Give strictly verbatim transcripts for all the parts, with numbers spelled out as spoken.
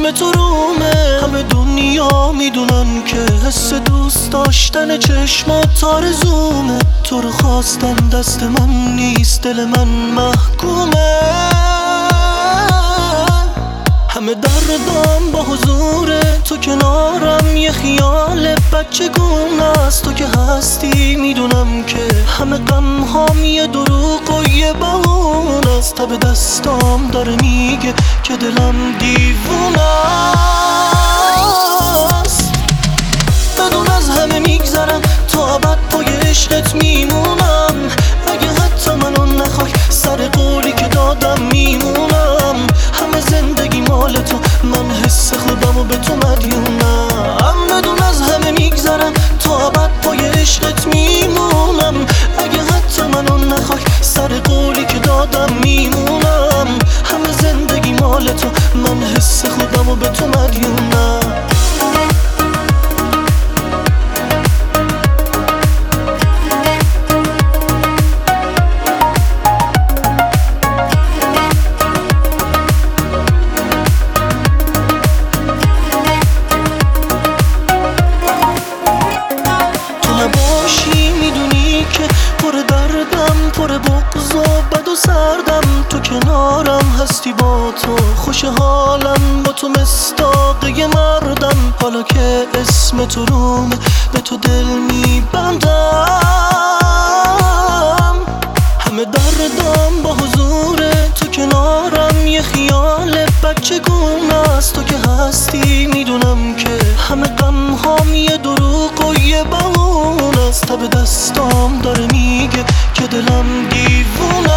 چشم تو رومه. همه دنیا میدونن که حس دوست داشتن چشمات آرزومه. تو رو خواستن دست من نیست، دل من محکومه. همه دردم با حضور تو کنارم، یه خیال بچگونه است. تو که هستی میدونم که همه غم هام یه دروغ و یه بهونه است. تب دستام داره میگه که دلم دیوونه است. بدون از همه میگذرم، تا ابد پای عشقت میمونم. اگه حتی منو نخوای، سر قولی که دادم میمونم. همه زندگی مال تو، من حس خودمو به تو مدیونم. بدون از همه میگذرم، تا ابد پای عشقت میمونم. اگه حتی منو نخوای، سر قولی که دادم میمونم. همه زندگی مال تو، من حس خودمو به تو مدیونم. پر دردم، پر بغض و بد و سردم. تو کنارم هستی، با تو خوش حالم. با تو مصداقه مردم. حالا که اسم تو رومه، به تو دل میبندم. همه دردم با حضور تو کنارم، یه خیال بچگونه است. تو که هستی میدونم که همه غم هام یه دروغ و یه بهونه است. تب دستام داره میگه که دلم دیوونه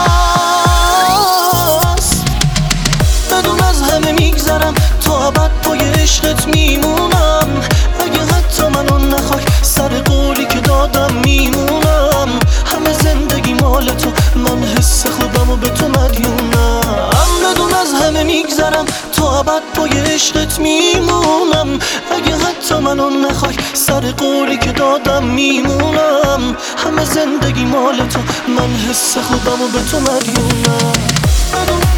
است. بدون از همه میگذرم، تا ابد پای عشقت میمونم. اگه حتی منو نخوای، سر قولی که دادم میمونم. همه زندگی مال تو، من حس خودمو به تو مدیونم. بدون از همه میگذرم، تا ابد پای عشقت میمونم. اگه حتی منو نخوای، سر قولی که دادم میمونم. همه زندگی مال تو، من حس خودمو به تو مدیونم.